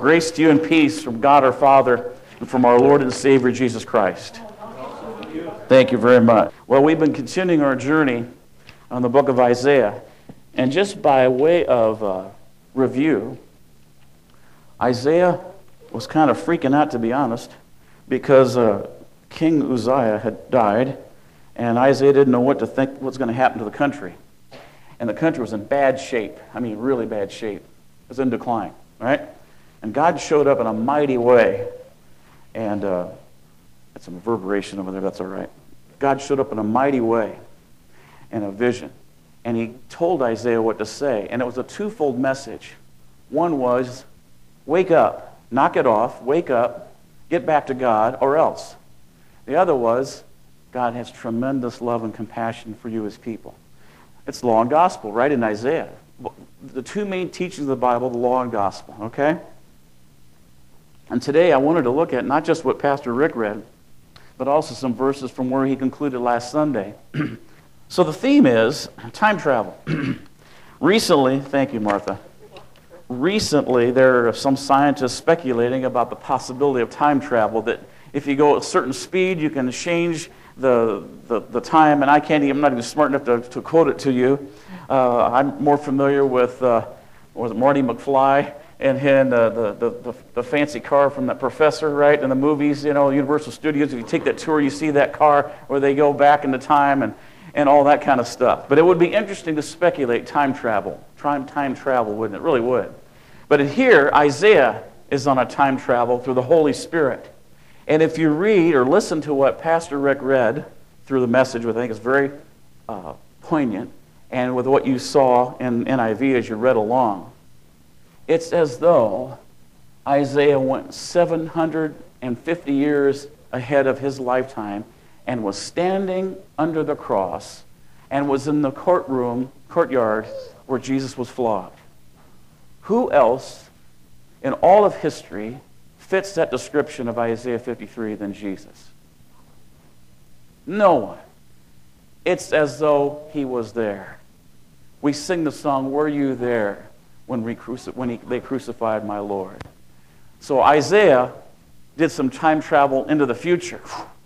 Grace to you and peace from God our Father and from our Lord and Savior Jesus Christ. Thank you very much. Well, we've been continuing our journey on the book of Isaiah. And just by way of review, Isaiah was kind of freaking out, to be honest, because King Uzziah had died, and Isaiah didn't know what to think was going to happen to the country. And the country was in bad shape. I mean, really bad shape. It was in decline, right? And God showed up in a mighty way. And that's some reverberation over there, that's all right. God showed up in a mighty way in a vision. And he told Isaiah what to say. And it was a twofold message. One was, wake up, knock it off, wake up, get back to God, or else. The other was, God has tremendous love and compassion for you, his people. It's law and gospel, right, in Isaiah. The two main teachings of the Bible, the law and gospel, okay? And today I wanted to look at not just what Pastor Rick read, but also some verses from where he concluded last Sunday. So the theme is time travel. Recently, thank you, Martha. Recently, there are some scientists speculating about the possibility of time travel, that if you go at a certain speed, you can change the time, and I'm not even smart enough to quote it to you. I'm more familiar with was it Marty McFly and the fancy car from that professor, right, in the movies, Universal Studios. If you take that tour, you see that car where they go back into time and all that kind of stuff. But it would be interesting to speculate time travel, wouldn't it? It really would. But here, Isaiah is on a time travel through the Holy Spirit. And if you read or listen to what Pastor Rick read through the message, which I think is very poignant, and with what you saw in NIV as you read along, it's as though Isaiah went 750 years ahead of his lifetime and was standing under the cross and was in the courtyard where Jesus was flogged. Who else in all of history fits that description of Isaiah 53 than Jesus? No one. It's as though he was there. We sing the song, "Were you there when they crucified my Lord?" So Isaiah did some time travel into the future.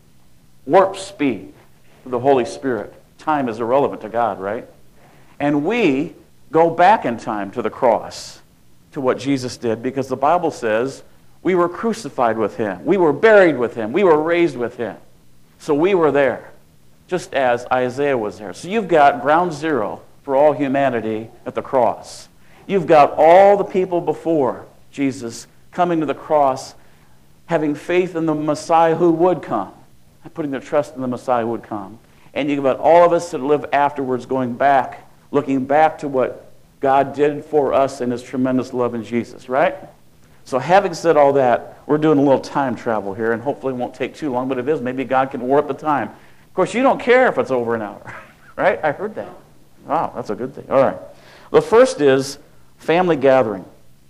Warp speed with the Holy Spirit. Time is irrelevant to God, right? And we go back in time to the cross, to what Jesus did, because the Bible says we were crucified with him. We were buried with him. We were raised with him. So we were there, just as Isaiah was there. So you've got ground zero for all humanity at the cross. You've got all the people before Jesus coming to the cross, having faith in the Messiah who would come, putting their trust in the Messiah who would come. And you've got all of us that live afterwards going back, looking back to what God did for us in his tremendous love in Jesus, right? So having said all that, we're doing a little time travel here, and hopefully it won't take too long, but if it is, maybe God can warp the time. Of course, you don't care if it's over an hour, right? I heard that. Wow, that's a good thing. All right. The first is family gathering.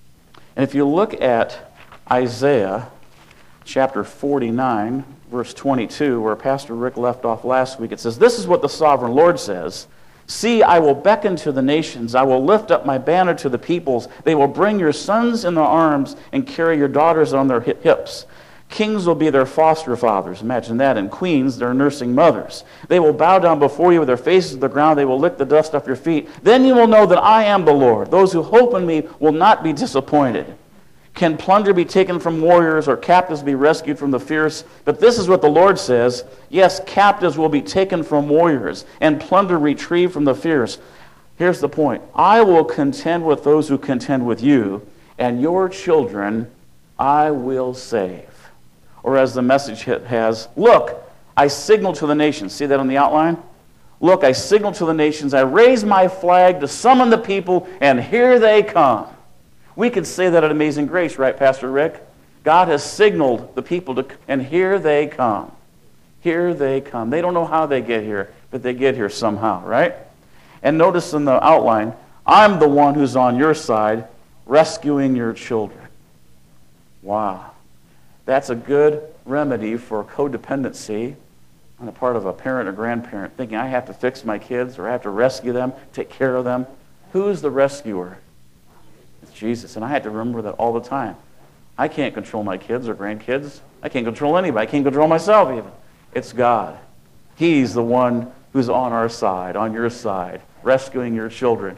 And if you look at Isaiah chapter 49, verse 22, where Pastor Rick left off last week, it says, "This is what the sovereign Lord says. See, I will beckon to the nations. I will lift up my banner to the peoples. They will bring your sons in their arms and carry your daughters on their hips. Kings will be their foster fathers," imagine that, "and queens their nursing mothers. They will bow down before you with their faces to the ground. They will lick the dust off your feet. Then you will know that I am the Lord. Those who hope in me will not be disappointed. Can plunder be taken from warriors, or captives be rescued from the fierce? But this is what the Lord says, yes, captives will be taken from warriors, and plunder retrieved from the fierce. Here's the point. I will contend with those who contend with you, and your children I will save. Or as the message has, look, I signal to the nations. See that on the outline? Look, I signal to the nations. I raise my flag to summon the people, and here they come. We could say that at Amazing Grace, right, Pastor Rick? God has signaled the people and here they come. Here they come. They don't know how they get here, but they get here somehow, right? And notice in the outline, I'm the one who's on your side, rescuing your children. Wow. That's a good remedy for codependency on the part of a parent or grandparent, thinking I have to fix my kids or I have to rescue them, take care of them. Who's the rescuer? It's Jesus. And I had to remember that all the time. I can't control my kids or grandkids. I can't control anybody. I can't control myself even. It's God. He's the one who's on our side, on your side, rescuing your children.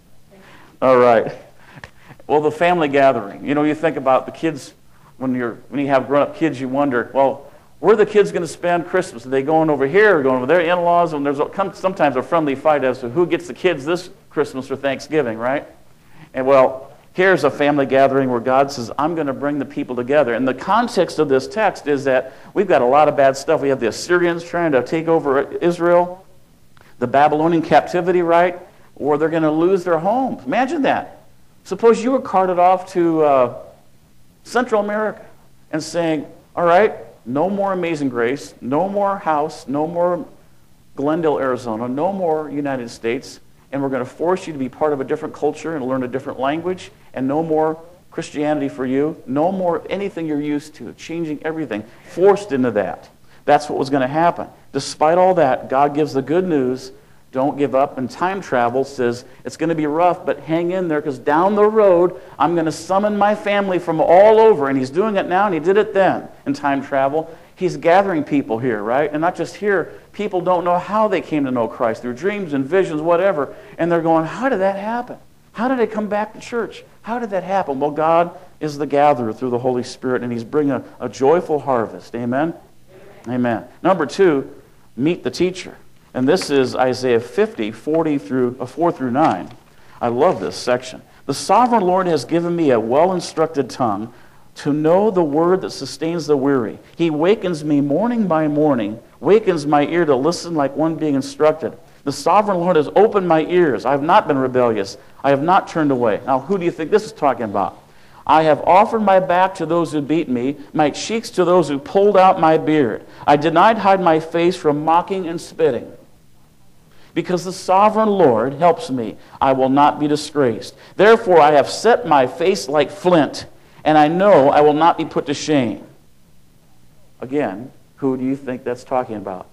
All right. Well, the family gathering. You know, you think about the kids, when you have grown-up kids, you wonder, well, where are the kids going to spend Christmas? Are they going over here or going over there? In-laws, and there's sometimes a friendly fight as to who gets the kids this Christmas or Thanksgiving, right? And well, here's a family gathering where God says, I'm going to bring the people together. And the context of this text is that we've got a lot of bad stuff. We have the Assyrians trying to take over Israel, the Babylonian captivity, right? Or they're going to lose their homes. Imagine that. Suppose you were carted off to Central America and saying, all right, no more Amazing Grace, no more house, no more Glendale, Arizona, no more United States, and we're going to force you to be part of a different culture and learn a different language, and no more Christianity for you, no more anything you're used to, changing everything, forced into that. That's what was going to happen. Despite all that, God gives the good news. Don't give up. And time travel says it's going to be rough, but hang in there, because down the road, I'm going to summon my family from all over. And he's doing it now, and he did it then in time travel. He's gathering people here, right? And not just here. People don't know how they came to know Christ, through dreams and visions, whatever. And they're going, how did that happen? How did they come back to church? How did that happen? Well, God is the gatherer through the Holy Spirit, and he's bringing a joyful harvest. Amen? Amen. Number 2, meet the teacher. And this is Isaiah 50, 4 through 9. I love this section. The sovereign Lord has given me a well-instructed tongue to know the word that sustains the weary. He wakens me morning by morning, wakens my ear to listen like one being instructed. The sovereign Lord has opened my ears. I have not been rebellious. I have not turned away. Now, who do you think this is talking about? I have offered my back to those who beat me, my cheeks to those who pulled out my beard. I did not hide my face from mocking and spitting. Because the sovereign Lord helps me, I will not be disgraced. Therefore, I have set my face like flint, and I know I will not be put to shame. Again, who do you think that's talking about?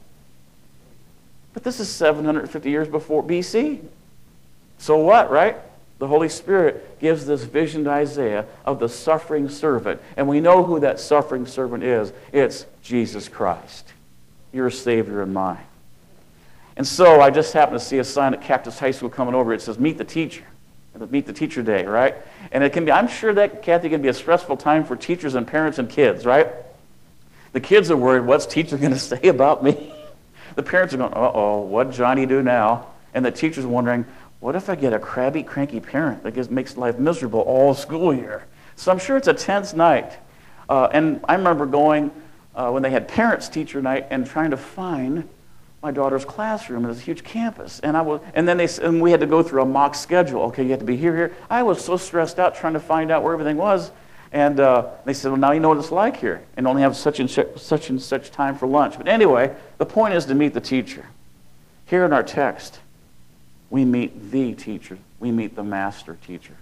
But this is 750 years before BC. So what, right? The Holy Spirit gives this vision to Isaiah of the suffering servant. And we know who that suffering servant is. It's Jesus Christ, your Savior and mine. And so I just happened to see a sign at Cactus High School coming over. It says, meet the teacher. Meet the teacher day, right? And it can be, I'm sure that, Kathy, can be a stressful time for teachers and parents and kids, right? The kids are worried, what's teacher going to say about me? The parents are going, uh-oh, what'd Johnny do now? And the teacher's wondering, what if I get a crabby, cranky parent that makes life miserable all school year? So I'm sure it's a tense night. And I remember going when they had parents-teacher night and trying to find my daughter's classroom. It was a huge campus. And we had to go through a mock schedule. Okay, you have to be here. I was so stressed out trying to find out where everything was. And they said, well, now you know what it's like here, and only have such and such time for lunch. But anyway, the point is to meet the teacher. Here in our text, we meet the teacher. We meet the master teacher.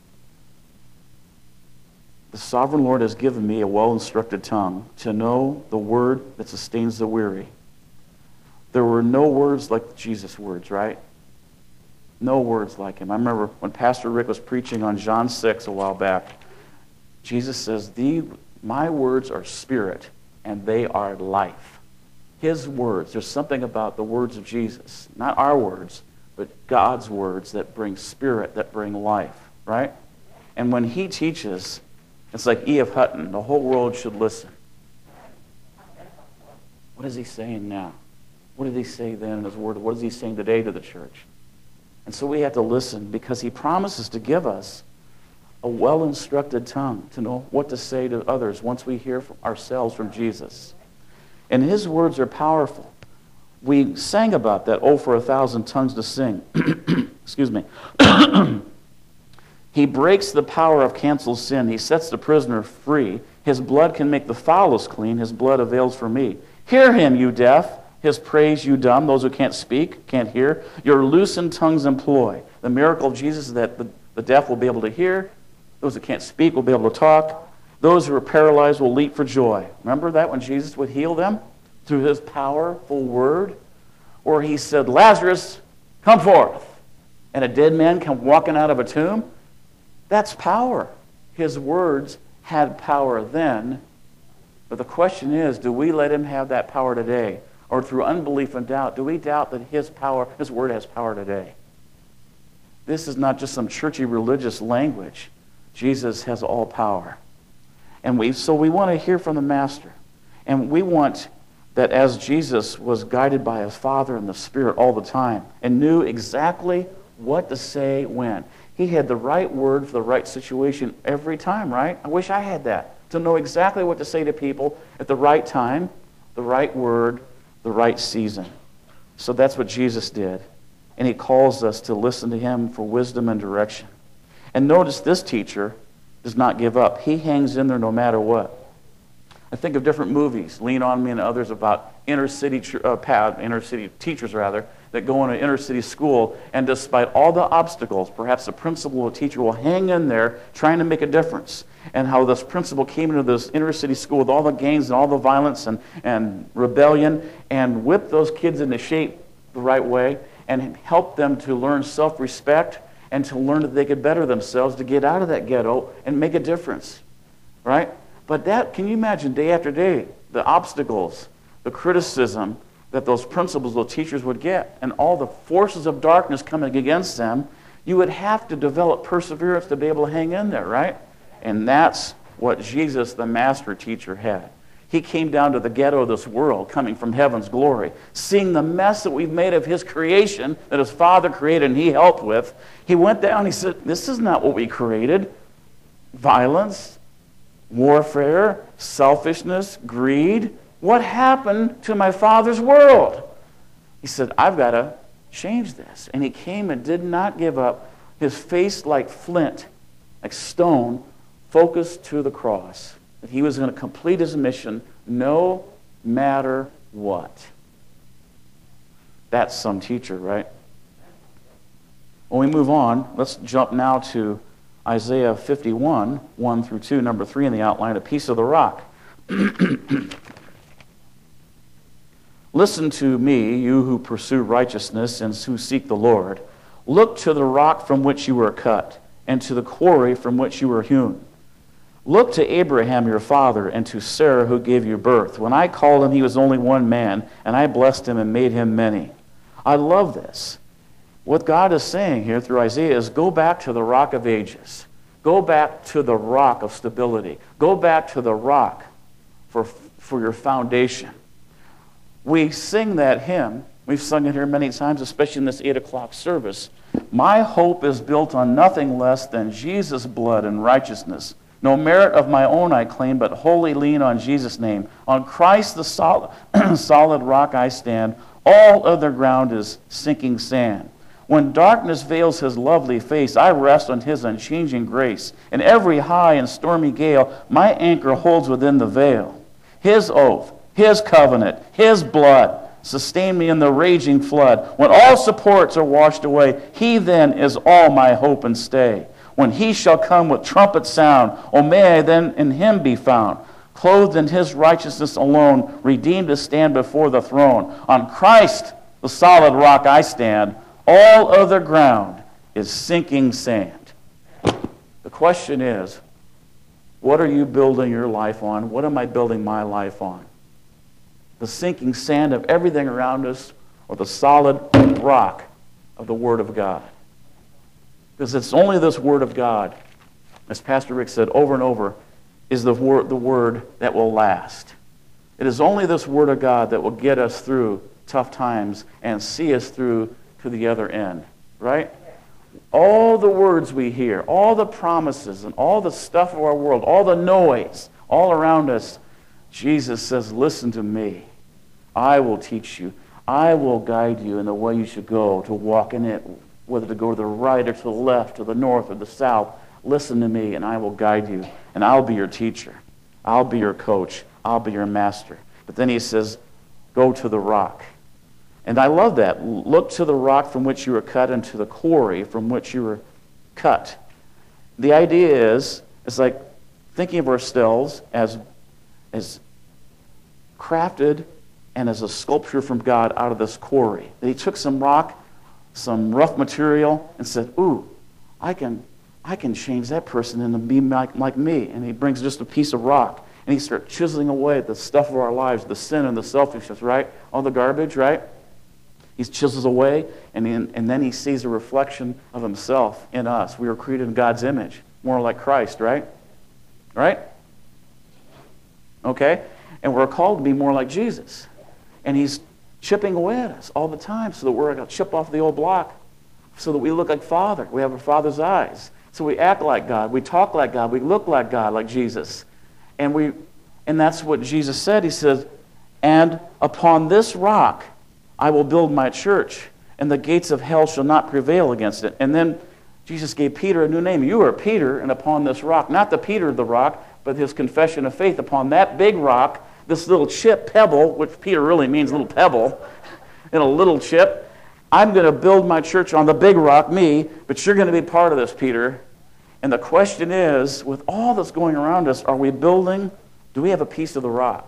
The sovereign Lord has given me a well-instructed tongue to know the word that sustains the weary. There were no words like Jesus' words, right? No words like him. I remember when Pastor Rick was preaching on John 6 a while back, Jesus says, my words are spirit, and they are life. His words, there's something about the words of Jesus, not our words, but God's words that bring spirit, that bring life, right? And when he teaches, it's like E.F. Hutton, the whole world should listen. What is he saying now? What did he say then in his word? What is he saying today to the church? And so we have to listen, because he promises to give us a well-instructed tongue to know what to say to others once we hear from ourselves from Jesus. And his words are powerful. We sang about that, oh, for 1,000 tongues to sing. Excuse me. He breaks the power of canceled sin. He sets the prisoner free. His blood can make the foulest clean. His blood avails for me. Hear him, you deaf. His praise, you dumb. Those who can't speak, can't hear. Your loosened tongues employ. The miracle of Jesus is that the deaf will be able to hear. Those who can't speak will be able to talk. Those who are paralyzed will leap for joy. Remember that when Jesus would heal them through his powerful word? Or he said, Lazarus, come forth. And a dead man come walking out of a tomb. That's power. His words had power then, but the question is, do we let him have that power today? Or through unbelief and doubt, do we doubt that his word has power today? This is not just some churchy religious language. Jesus has all power. And so we want to hear from the Master. And we want that as Jesus was guided by his Father and the Spirit all the time and knew exactly what to say when. He had the right word for the right situation every time, right? I wish I had that, to know exactly what to say to people at the right time, the right word, the right season. So that's what Jesus did. And he calls us to listen to him for wisdom and direction. And notice this teacher does not give up. He hangs in there no matter what. I think of different movies, Lean on Me and others, about inner city teachers that go into inner city school, and despite all the obstacles, perhaps the principal or teacher will hang in there trying to make a difference. And how this principal came into this inner city school with all the gangs and all the violence and rebellion and whipped those kids into shape the right way and helped them to learn self-respect and to learn that they could better themselves, to get out of that ghetto and make a difference, right? But can you imagine day after day, the obstacles, the criticism that those principals, those teachers would get, and all the forces of darkness coming against them? You would have to develop perseverance to be able to hang in there, right? And that's what Jesus, the master teacher, had. He came down to the ghetto of this world, coming from heaven's glory, seeing the mess that we've made of his creation, that his Father created and he helped with. He went down and he said, this is not what we created. Violence, warfare, selfishness, greed. What happened to my Father's world? He said, I've got to change this. And he came and did not give up, his face like flint, like stone, focused to the cross. That he was going to complete his mission no matter what. That's some teacher, right? When we move on, let's jump now to Isaiah 51, 1 through 2, number 3 in the outline, a piece of the rock. Listen to me, you who pursue righteousness and who seek the Lord. Look to the rock from which you were cut, and to the quarry from which you were hewn. Look to Abraham your father, and to Sarah who gave you birth. When I called him, he was only one man, and I blessed him and made him many. I love this. What God is saying here through Isaiah is go back to the rock of ages. Go back to the rock of stability. Go back to the rock for your foundation. We sing that hymn. We've sung it here many times, especially in this 8 o'clock service. My hope is built on nothing less than Jesus' blood and righteousness. No merit of my own I claim, but wholly lean on Jesus' name. On Christ the solid rock I stand. All other ground is sinking sand. When darkness veils his lovely face, I rest on his unchanging grace. In every high and stormy gale, my anchor holds within the veil. His oath, his covenant, his blood sustain me in the raging flood. When all supports are washed away, he then is all my hope and stay. When he shall come with trumpet sound, oh, may I then in him be found, clothed in his righteousness alone, redeemed to stand before the throne. On Christ, the solid rock I stand. All other ground is sinking sand. The question is, what are you building your life on? What am I building my life on? The sinking sand of everything around us, or the solid rock of the Word of God? Because it's only this Word of God, as Pastor Rick said over and over, is the word that will last. It is only this Word of God that will get us through tough times and see us through to the other end, right? All the words we hear, all the promises and all the stuff of our world, all the noise all around us, Jesus says, listen to me. I will teach you. I will guide you in the way you should go, to walk in it, whether to go to the right or to the left, to the north or the south. Listen to me, and I will guide you, and I'll be your teacher. I'll be your coach. I'll be your master. But then he says, go to the rock. And I love that. Look to the rock from which you were cut, and to the quarry from which you were cut. The idea is, it's like thinking of ourselves as crafted and as a sculpture from God out of this quarry. That he took some rock, some rough material, and said, ooh, I can I can change that person into be like me. And he brings just a piece of rock, and he starts chiseling away at the stuff of our lives, the sin and the selfishness, right? All the garbage, right? He chisels away, and then he sees a reflection of himself in us. We were created in God's image, more like Christ, right? Right? Okay? And we're called to be more like Jesus. And he's chipping away at us all the time so that we're going to chip off the old block so that we look like Father. We have our Father's eyes. So we act like God. We talk like God. We look like God, like Jesus. And that's what Jesus said. He says, and upon this rock I will build my church, and the gates of hell shall not prevail against it. And then Jesus gave Peter a new name. You are Peter, and upon this rock, not the Peter of the rock, but his confession of faith, upon that big rock, this little chip, pebble, which Peter really means little pebble, and a little chip, I'm going to build my church on the big rock, me, but you're going to be part of this, Peter. And the question is, with all that's going around us, are we building, do we have a piece of the rock?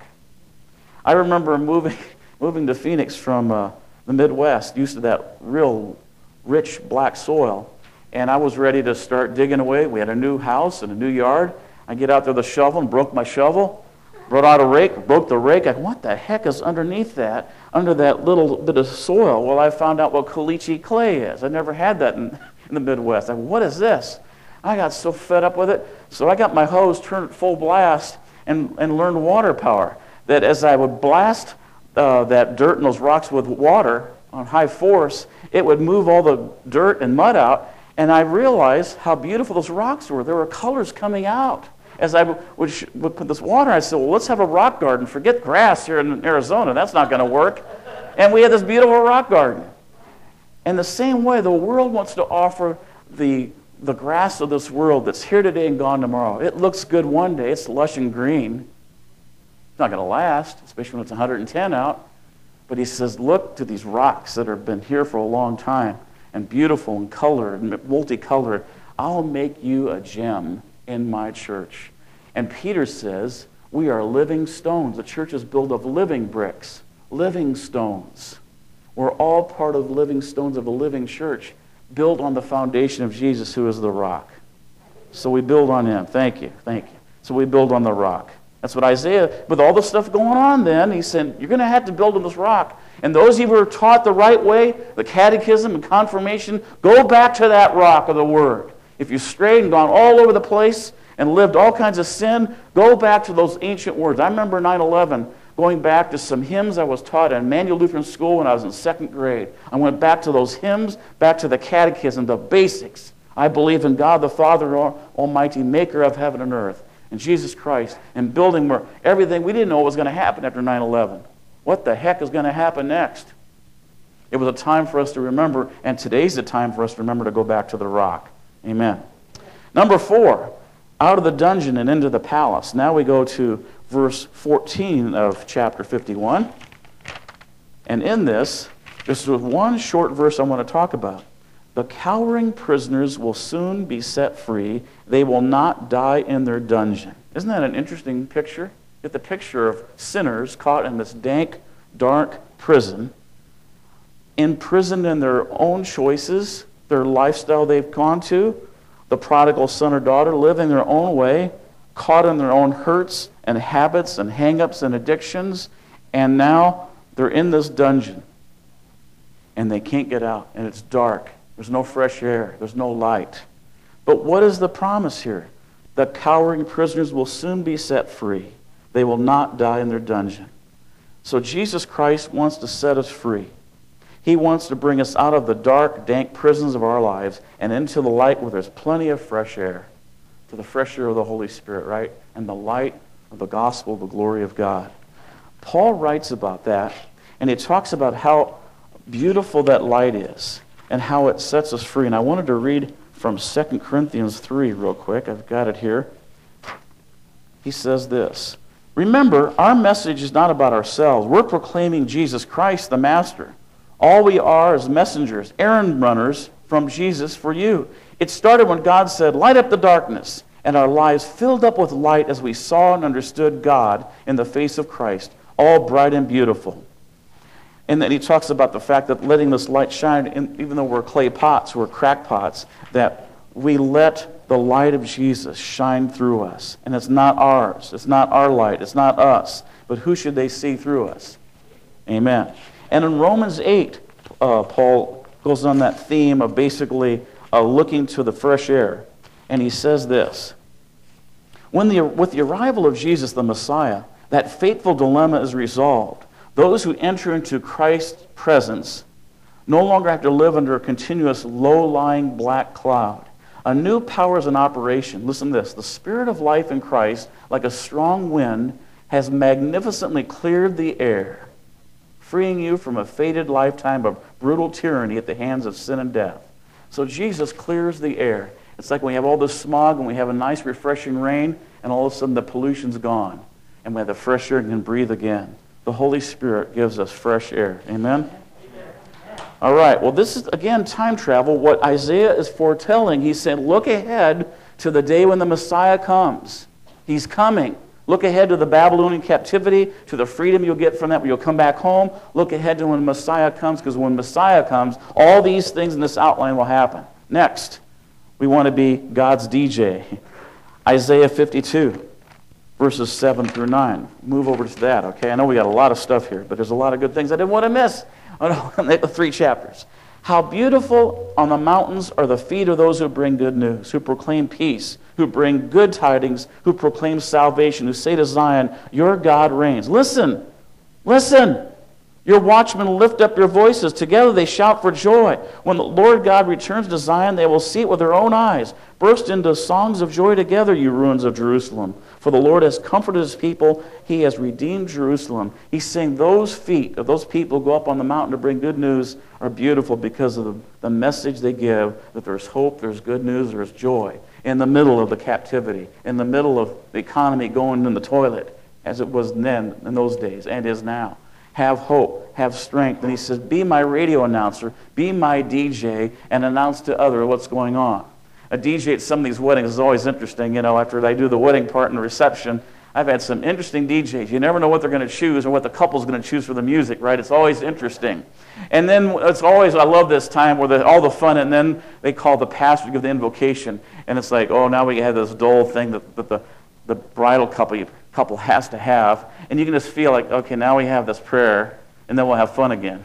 I remember moving to Phoenix from the Midwest, used to that real rich black soil, and I was ready to start digging away. We had a new house and a new yard. I get out there with a shovel and broke my shovel, brought out a rake, broke the rake. What the heck is underneath that, under that little bit of soil? Well, I found out what caliche clay is. I never had that in the Midwest. What is this? I got so fed up with it, so I got my hose turned full blast and learned water power. That as I would blast that dirt and those rocks with water on high force, it would move all the dirt and mud out, and I realized how beautiful those rocks were. There were colors coming out. As I would put this water, I said, well, let's have a rock garden. Forget grass here in Arizona. That's not going to work. And we had this beautiful rock garden. And the same way, the world wants to offer the grass of this world that's here today and gone tomorrow. It looks good one day. It's lush and green. It's not going to last, especially when it's 110 out. But he says, look to these rocks that have been here for a long time and beautiful and colored and multicolored. I'll make you a gem in my church. And Peter says, we are living stones. The church is built of living bricks, living stones. We're all part of living stones of a living church built on the foundation of Jesus, who is the rock. So we build on him. Thank you. So we build on the rock. That's what Isaiah, with all the stuff going on then, he said, you're going to have to build on this rock. And those of you who are taught the right way, the catechism and confirmation, go back to that rock of the Word. If you've strayed and gone all over the place and lived all kinds of sin, go back to those ancient words. I remember 9/11, going back to some hymns I was taught at Emmanuel Lutheran School when I was in second grade. I went back to those hymns, back to the catechism, the basics. I believe in God the Father Almighty, maker of heaven and earth, and Jesus Christ, and building where everything, we didn't know what was going to happen after 9/11. What the heck is going to happen next? It was a time for us to remember, and today's the time for us to remember to go back to the rock. Amen. Number 4, out of the dungeon and into the palace. Now we go to verse 14 of chapter 51. And in this is one short verse I want to talk about. The cowering prisoners will soon be set free. They will not die in their dungeon. Isn't that an interesting picture? Get the picture of sinners caught in this dank, dark prison, imprisoned in their own choices, their lifestyle they've gone to, the prodigal son or daughter living their own way, caught in their own hurts and habits and hang-ups and addictions, and now they're in this dungeon, and they can't get out, and it's dark. There's no fresh air. There's no light. But what is the promise here? The cowering prisoners will soon be set free. They will not die in their dungeon. So Jesus Christ wants to set us free. He wants to bring us out of the dark, dank prisons of our lives and into the light where there's plenty of fresh air. To the fresh air of the Holy Spirit, right? And the light of the gospel, the glory of God. Paul writes about that, and he talks about how beautiful that light is and how it sets us free. And I wanted to read from 2 Corinthians 3 real quick. I've got it here. He says this, remember, our message is not about ourselves. We're proclaiming Jesus Christ, the Master. All we are is messengers, errand runners from Jesus for you. It started when God said, light up the darkness, and our lives filled up with light as we saw and understood God in the face of Christ, all bright and beautiful. And then he talks about the fact that letting this light shine, even though we're clay pots, we're crack pots, that we let the light of Jesus shine through us. And it's not ours. It's not our light. It's not us. But who should they see through us? Amen. And in Romans 8, Paul goes on that theme of basically looking to the fresh air. And he says this: with the arrival of Jesus the Messiah, that fateful dilemma is resolved. Those who enter into Christ's presence no longer have to live under a continuous low-lying black cloud. A new power is in operation. Listen to this. The Spirit of life in Christ, like a strong wind, has magnificently cleared the air, freeing you from a fated lifetime of brutal tyranny at the hands of sin and death. So Jesus clears the air. It's like when we have all this smog and we have a nice refreshing rain, and all of a sudden the pollution's gone, and we have the fresh air and can breathe again. The Holy Spirit gives us fresh air. Amen? All right, well, this is, again, time travel. What Isaiah is foretelling, he said, look ahead to the day when the Messiah comes. He's coming. Look ahead to the Babylonian captivity, to the freedom you'll get from that when you'll come back home. Look ahead to when Messiah comes, because when Messiah comes, all these things in this outline will happen. Next, we want to be God's DJ. Isaiah 52. Verses 7 through 9. Move over to that, okay? I know we got a lot of stuff here, but there's a lot of good things I didn't want to miss. The 3 chapters. How beautiful on the mountains are the feet of those who bring good news, who proclaim peace, who bring good tidings, who proclaim salvation, who say to Zion, your God reigns. Listen, listen. Your watchmen lift up your voices. Together they shout for joy. When the Lord God returns to Zion, they will see it with their own eyes. Burst into songs of joy together, you ruins of Jerusalem. For the Lord has comforted his people. He has redeemed Jerusalem. He's saying those feet of those people who go up on the mountain to bring good news are beautiful because of the message they give, that there's hope, there's good news, there's joy. In the middle of the captivity, in the middle of the economy going in the toilet, as it was then in those days and is now. Have hope, have strength. And he says, be my radio announcer, be my DJ, and announce to others what's going on. A DJ at some of these weddings is always interesting. You know, after they do the wedding part and the reception, I've had some interesting DJs. You never know what they're going to choose or what the couple's going to choose for the music, right? It's always interesting. And then it's always, I love this time where all the fun, and then they call the pastor to give the invocation. And it's like, oh, now we have this dull thing that the bridal couple has to have. And you can just feel like, okay, now we have this prayer, and then we'll have fun again.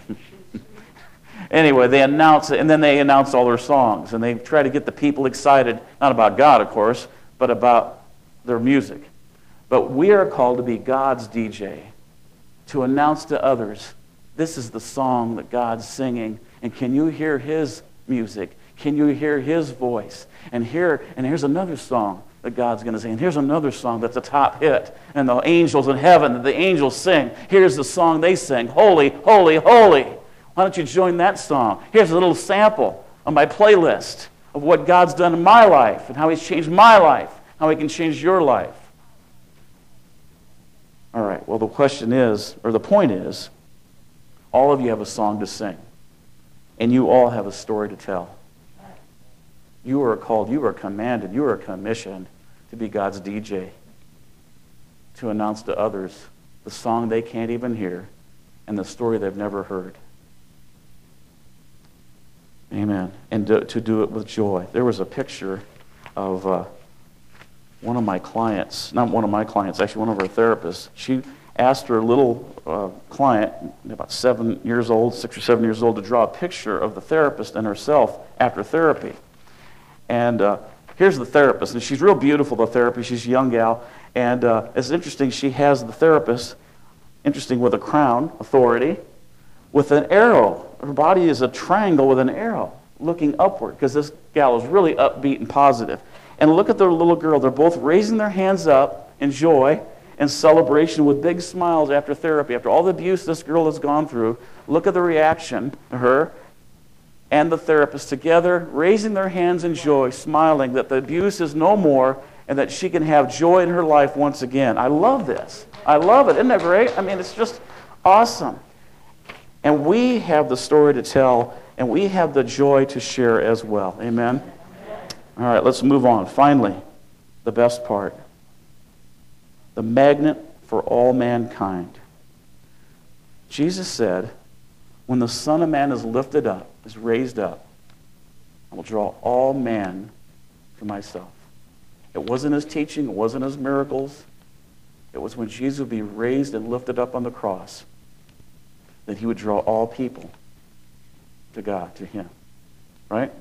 Anyway, they announce it, and then they announce all their songs, and they try to get the people excited, not about God, of course, but about their music. But we are called to be God's DJ, to announce to others, this is the song that God's singing, and can you hear his music? Can you hear his voice? And here's another song that God's going to sing. And here's another song that's a top hit. And the angels in heaven, the angels sing. Here's the song they sing, holy, holy, holy. Why don't you join that song? Here's a little sample of my playlist of what God's done in my life and how he's changed my life, how he can change your life. All right, well, the question is, or the point is, all of you have a song to sing, and you all have a story to tell. You are called, you are commanded, you are commissioned to be God's DJ, to announce to others the song they can't even hear and the story they've never heard. Amen. And to do it with joy. There was a picture of one of my clients, not one of my clients, actually one of our therapists. She asked her little client, about 7 years old, 6 or 7 years old, to draw a picture of the therapist and herself after therapy. And here's the therapist, and she's real beautiful, the therapist. She's a young gal. And it's interesting, she has the therapist, interesting, with a crown, authority, with an arrow. Her body is a triangle with an arrow looking upward, because this gal is really upbeat and positive. And look at the little girl. They're both raising their hands up in joy and celebration with big smiles after therapy. After all the abuse this girl has gone through, look at the reaction to her and the therapist together, raising their hands in joy, smiling that the abuse is no more and that she can have joy in her life once again. I love this. I love it. Isn't that great? I mean, it's just awesome. And we have the story to tell, and we have the joy to share as well. Amen? All right, let's move on. Finally, the best part. The magnet for all mankind. Jesus said, when the Son of Man is lifted up, is raised up, I will draw all mankind to myself. It wasn't his teaching. It wasn't his miracles. It was when Jesus would be raised and lifted up on the cross that he would draw all people to God, to him. Right?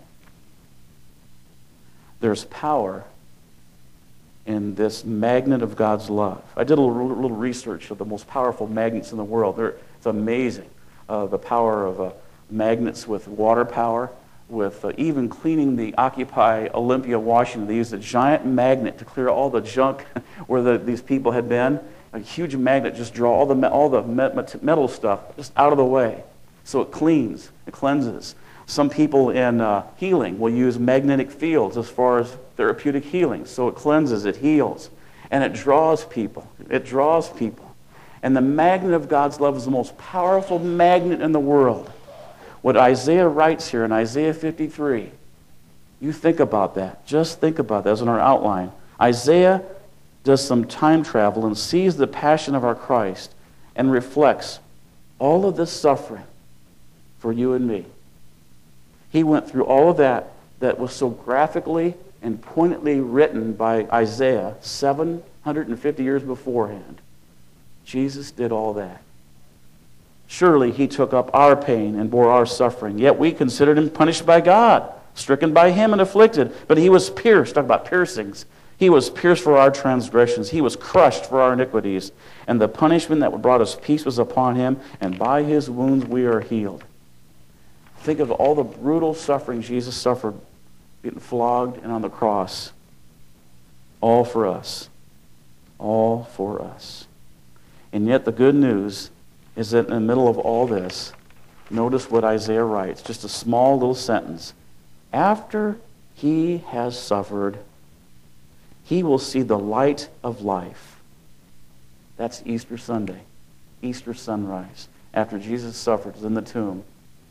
There's power in this magnet of God's love. I did a little research of the most powerful magnets in the world. It's amazing, the power of magnets with water power, with even cleaning the Occupy Olympia, Washington. They used a giant magnet to clear all the junk where these people had been. A huge magnet just draw all the metal stuff just out of the way. So it cleans, it cleanses. Some people in healing will use magnetic fields as far as therapeutic healing. So it cleanses, it heals, and it draws people. It draws people. And the magnet of God's love is the most powerful magnet in the world. What Isaiah writes here in Isaiah 53, you think about that. Just think about that as in our outline. Isaiah does some time travel and sees the passion of our Christ and reflects all of this suffering for you and me. He went through all of that was so graphically and poignantly written by Isaiah 750 years beforehand. Jesus did all that. Surely he took up our pain and bore our suffering, yet we considered him punished by God, stricken by him and afflicted. But he was pierced, talk about piercings. He was pierced for our transgressions. He was crushed for our iniquities. And the punishment that brought us peace was upon him, and by his wounds we are healed. Think of all the brutal suffering Jesus suffered, getting flogged and on the cross. All for us. All for us. And yet the good news is that in the middle of all this, notice what Isaiah writes, just a small little sentence. After he has suffered, he will see the light of life. That's Easter Sunday, Easter sunrise. After Jesus suffered in the tomb,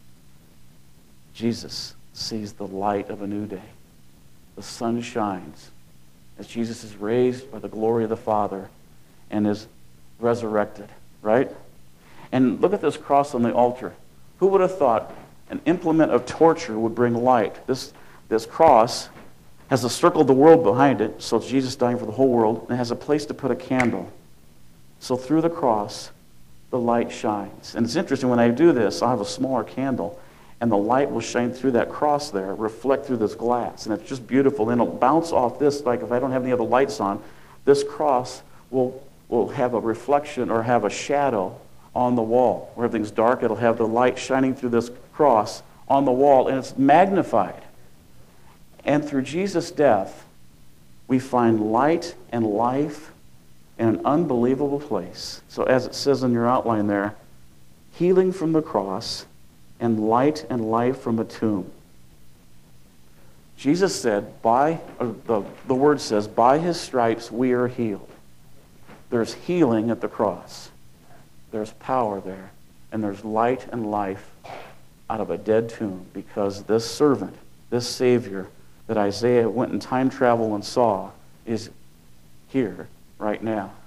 Jesus sees the light of a new day. The sun shines as Jesus is raised by the glory of the Father and is resurrected, right? And look at this cross on the altar. Who would have thought an implement of torture would bring light? This cross has a circle of the world behind it, so it's Jesus dying for the whole world, and it has a place to put a candle. So through the cross, the light shines. And it's interesting, when I do this, I have a smaller candle, and the light will shine through that cross there, reflect through this glass, and it's just beautiful. And it'll bounce off this, like if I don't have any other lights on, this cross will have a reflection or have a shadow on the wall. Where everything's dark, it'll have the light shining through this cross on the wall, and it's magnified. And through Jesus' death, we find light and life in an unbelievable place. So as it says in your outline there, healing from the cross and light and life from a tomb. Jesus said, the word says, by his stripes we are healed. There's healing at the cross. There's power there. And there's light and life out of a dead tomb, because this servant, this Savior that Isaiah went in time travel and saw, is here right now.